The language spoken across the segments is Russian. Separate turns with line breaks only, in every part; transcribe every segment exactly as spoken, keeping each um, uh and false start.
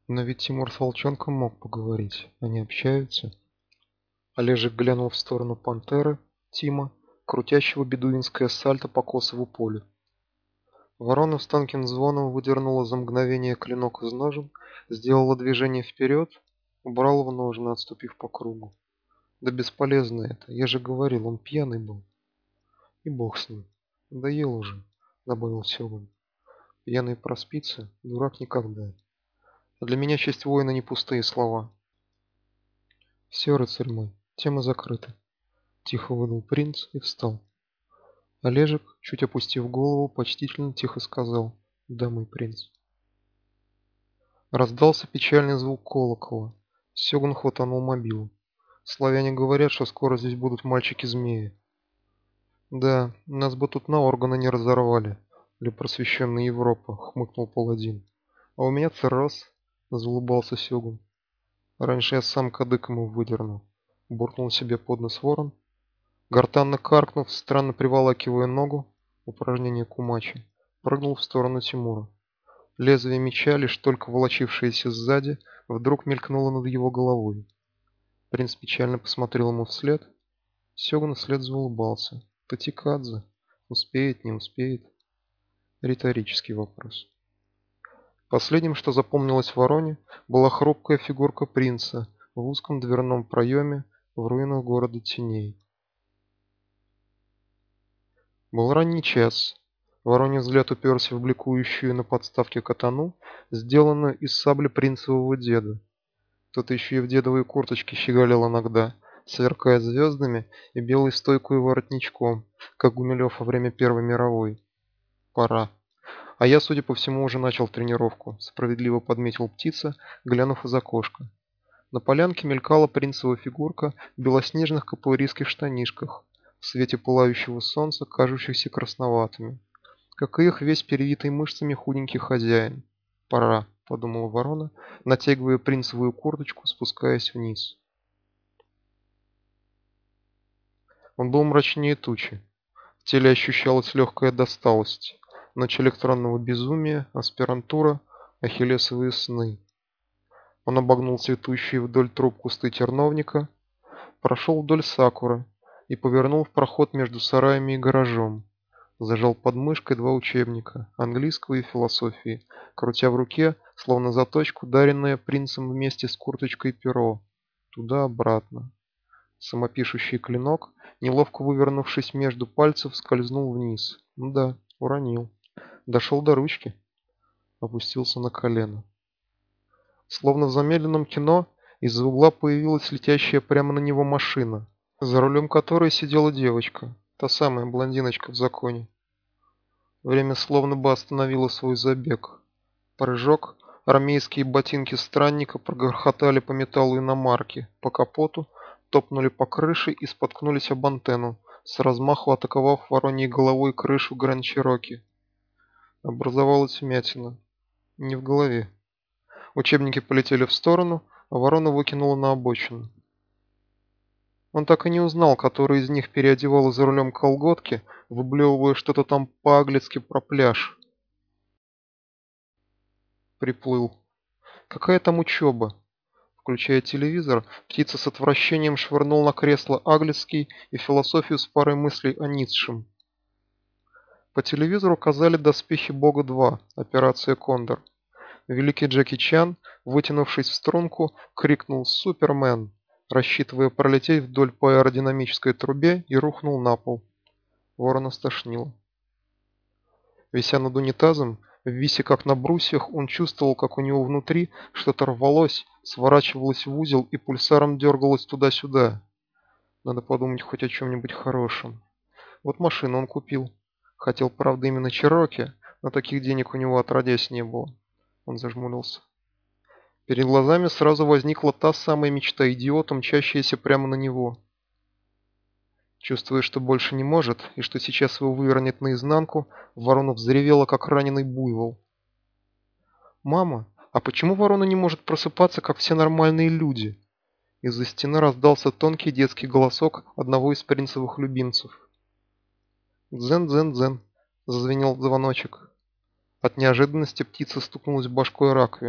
Но ведь Тимур с волчонком мог поговорить. Они общаются. Олежек глянул в сторону пантеры Тима, крутящего бедуинское сальто по косову полю. Ворона с тонким звоном выдернула за мгновение клинок из ножен, сделала движение вперед, убрала в ножны, отступив по кругу. Да бесполезно это, я же говорил, он пьяный был. И бог с ним. Надоел уже, добавил Сёгун. Пьяный проспится, дурак никогда. А для меня честь воина не пустые слова. Все, рыцарь мой, тема закрыта. Тихо выдал принц и встал. Олежек, чуть опустив голову, почтительно тихо сказал: "Да, мой принц". Раздался печальный звук колокола. Сёгун хватанул мобилу. Славяне говорят, что скоро здесь будут мальчики-змеи. Да, нас бы тут на органы не разорвали, для просвещенной Европы, хмыкнул паладин. А у меня цирроз, заулыбался Сёгун. Раньше я сам кадык ему выдернул. Буркнул себе под нос ворон. Гортанно каркнув, странно приволакивая ногу, упражнение кумачи, прыгнул в сторону Тимура. Лезвие меча, лишь только волочившееся сзади, вдруг мелькнуло над его головой. Принц печально посмотрел ему вслед. Сёгун вслед заулыбался. Татикадзе. Успеет, не успеет? Риторический вопрос. Последним, что запомнилось Вороне, была хрупкая фигурка принца в узком дверном проеме в руинах города теней. Был ранний час. Вороний взгляд уперся в бликующую на подставке катану, сделанную из сабли принцевого деда. Тот еще и в дедовой курточке щеголял иногда, сверкая звездами и белой стойкой воротничком, как Гумилев во время Первой мировой. Пора. А я, судя по всему, уже начал тренировку, справедливо подметил птица, глянув из окошка. На полянке мелькала принцева фигурка в белоснежных кавалерийских штанишках, в свете пылающего солнца, кажущихся красноватыми, как и их весь перевитый мышцами худенький хозяин. Пора, подумала ворона, натягивая принцевую курточку, спускаясь вниз. Он был мрачнее тучи. В теле ощущалась легкая досталость, ночь электронного безумия, аспирантура, ахиллесовые сны. Он обогнул цветущие вдоль труб кусты терновника, прошел вдоль сакуры и повернул в проход между сараями и гаражом. Зажал под мышкой два учебника, английского и философии, крутя в руке, словно заточку, даренное принцем вместе с курточкой перо. Туда-обратно. Самопишущий клинок, неловко вывернувшись между пальцев, скользнул вниз. Ну да, уронил. Дошел до ручки. Опустился на колено. Словно в замедленном кино, из-за угла появилась летящая прямо на него машина, за рулем которой сидела девочка, та самая блондиночка в законе. Время словно бы остановило свой забег. Прыжок, армейские ботинки странника прогрохотали по металлу иномарки, по капоту, топнули по крыше и споткнулись об антенну, с размаху атаковав вороньей головой крышу Гранд-Чироки. Образовалась вмятина. Не в голове. Учебники полетели в сторону, а ворона выкинула на обочину. Он так и не узнал, который из них переодевал за рулем колготки, выблевывая что-то там по-аглицки про пляж. Приплыл. Какая там учеба? Включая телевизор, птица с отвращением швырнул на кресло Аглицкий и философию с парой мыслей о Ницшем. По телевизору казали «Доспехи Бога два. Операция Кондор». Великий Джеки Чан, вытянувшись в струнку, крикнул «Супермен!», рассчитывая пролететь вдоль по аэродинамической трубе, и рухнул на пол. Ворона стошнило. Вися над унитазом, ввисе как на брусьях, он чувствовал, как у него внутри что-то рвалось, сворачивалось в узел и пульсаром дергалось туда-сюда. Надо подумать хоть о чем-нибудь хорошем. Вот машину он купил. Хотел, правда, именно Чироки, но таких денег у него отродясь не было. Он зажмурился. Перед глазами сразу возникла та самая мечта идиота, мчащаяся прямо на него. Чувствуя, что больше не может, и что сейчас его вывернет наизнанку, ворона взревела, как раненый буйвол. «Мама, а почему ворона не может просыпаться, как все нормальные люди?» Из-за стены раздался тонкий детский голосок одного из принцевых любимцев. «Дзен-дзен-дзен», — зазвенел звоночек. От неожиданности птица стукнулась башкой о раковину.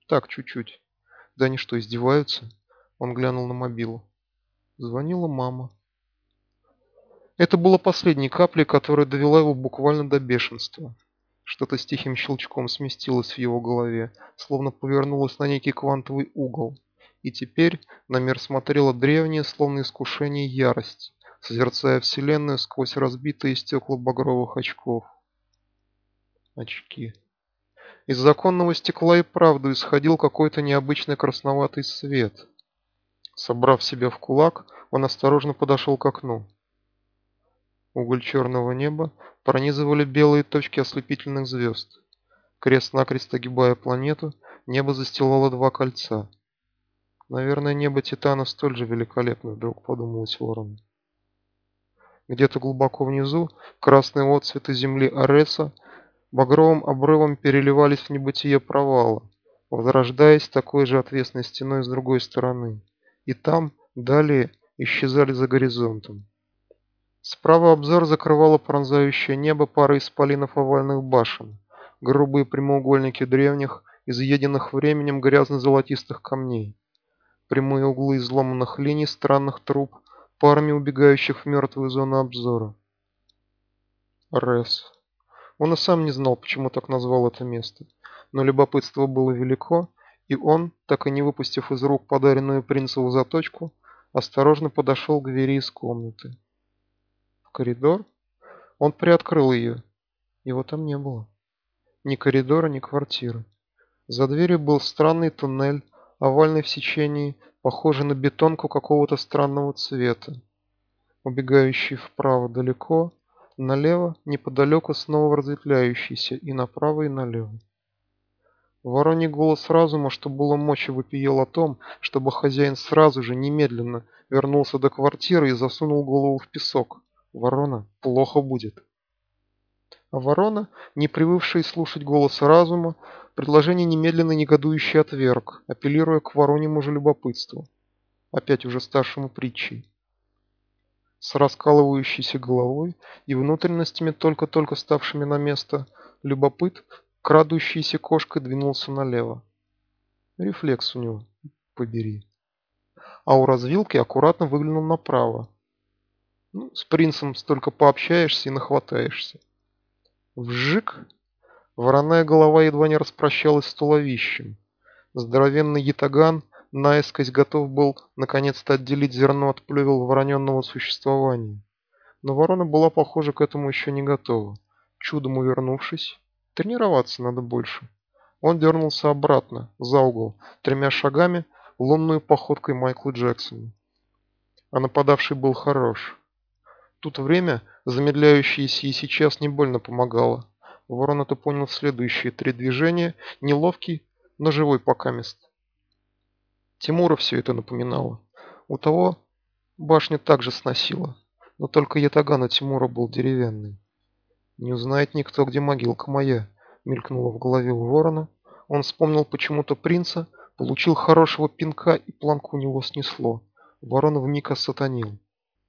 Так, чуть-чуть. Да они что, издеваются? Он глянул на мобилу. Звонила мама. Это было последней каплей, которая довела его буквально до бешенства. Что-то с тихим щелчком сместилось в его голове, словно повернулось на некий квантовый угол. И теперь на мир смотрела древняя, словно искушение, ярость, созерцая вселенную сквозь разбитые стекла багровых очков. Очки. Из законного стекла и правду исходил какой-то необычный красноватый свет. Собрав себя в кулак, он осторожно подошел к окну. Уголь черного неба пронизывали белые точки ослепительных звезд. Крест-накрест огибая планету, небо застилало два кольца. Наверное, небо Титана столь же великолепно, вдруг подумалось Ворону. Где-то глубоко внизу красные отцветы земли Ареса багровым обрывом переливались в небытие провала, возрождаясь такой же отвесной стеной с другой стороны. И там, далее, исчезали за горизонтом. Справа обзор закрывало пронзающее небо пара исполинов овальных башен, грубые прямоугольники древних, изъеденных временем грязно-золотистых камней, прямые углы изломанных линий странных труб, парами убегающих в мертвую зону обзора. Рес. Он и сам не знал, почему так назвал это место, но любопытство было велико, и он, так и не выпустив из рук подаренную принцеву заточку, осторожно подошел к двери из комнаты. Коридор? Он приоткрыл ее. Его там не было. Ни коридора, ни квартиры. За дверью был странный туннель, овальный в сечении, похожий на бетонку какого-то странного цвета, убегающий вправо далеко, налево, неподалеку снова разветвляющийся, и направо, и налево. Вороний голос разума, что было мочи, вопиел о том, чтобы хозяин сразу же, немедленно, вернулся до квартиры и засунул голову в песок. Ворона, плохо будет. А ворона, не привыкший слушать голос разума, предложение немедленно негодующе отверг, апеллируя к вороньему же любопытству, опять уже старшему притчей. С раскалывающейся головой и внутренностями, только-только ставшими на место, любопыт, крадущейся кошкой, двинулся налево. Рефлекс у него, побери. А у развилки аккуратно выглянул направо. Ну, с принцем столько пообщаешься и нахватаешься. Вжик! Вороная голова едва не распрощалась с туловищем. Здоровенный ятаган наискось готов был наконец-то отделить зерно от плевел вороненного существования. Но ворона была, похоже, к этому еще не готова. Чудом увернувшись, тренироваться надо больше. Он дернулся обратно, за угол, тремя шагами, лунной походкой Майкла Джексона. А нападавший был хорош. Тут время, замедляющееся и сейчас, не больно помогало. Ворон это понял в следующие три движения, неловкий, но живой покамест. Тимура все это напоминало. У того башню также сносило, но только ятаган у Тимура был деревянный. «Не узнает никто, где могилка моя», — мелькнуло в голове у ворона. Он вспомнил почему-то принца, получил хорошего пинка, и планку у него снесло. Ворон вмиг осатанил.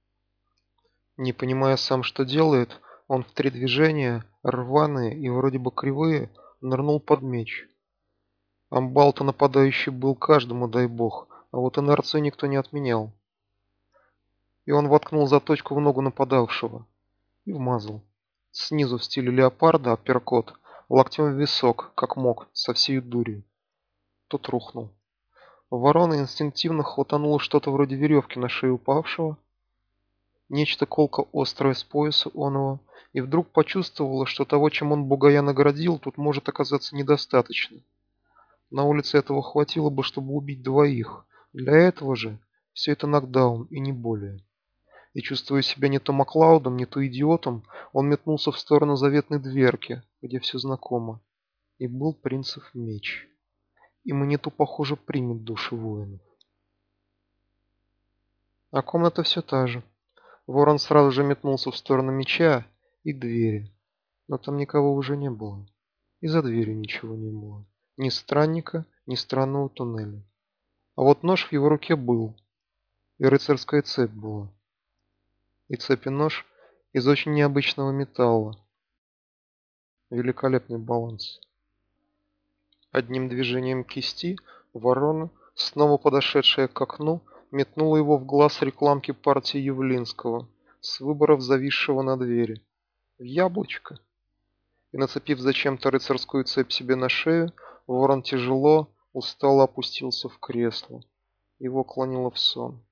Не понимая сам, что делает, он в три движения, рваные и вроде бы кривые, нырнул под меч. Амбал-то нападающий был каждому, дай бог, а вот инерцию никто не отменял. И он воткнул заточку в ногу нападавшего. И вмазал. Снизу в стиле леопарда апперкот, локтем в висок, как мог, со всей дурью. Тот рухнул. Ворона инстинктивно хватанула что-то вроде веревки на шею упавшего, нечто колко-острое с пояса оного, и вдруг почувствовала, что того, чем он бугая наградил, тут может оказаться недостаточно. На улице этого хватило бы, чтобы убить двоих. Для этого же все это нокдаун и не более. И чувствуя себя не то Маклаудом, не то идиотом, он метнулся в сторону заветной дверки, где все знакомо. И был принцев меч. И Маниту, похоже, примет души воинов. А комната все та же. Ворон сразу же метнулся в сторону меча и двери. Но там никого уже не было. И за дверью ничего не было. Ни странника, ни странного туннеля. А вот нож в его руке был. И рыцарская цепь была. И цепь и нож из очень необычного металла. Великолепный баланс. Одним движением кисти ворона, снова подошедшая к окну, метнула его в глаз рекламки партии Явлинского с выборов зависшего на двери. В яблочко. И нацепив зачем-то рыцарскую цепь себе на шею, ворон тяжело, устало опустился в кресло. Его клонило в сон.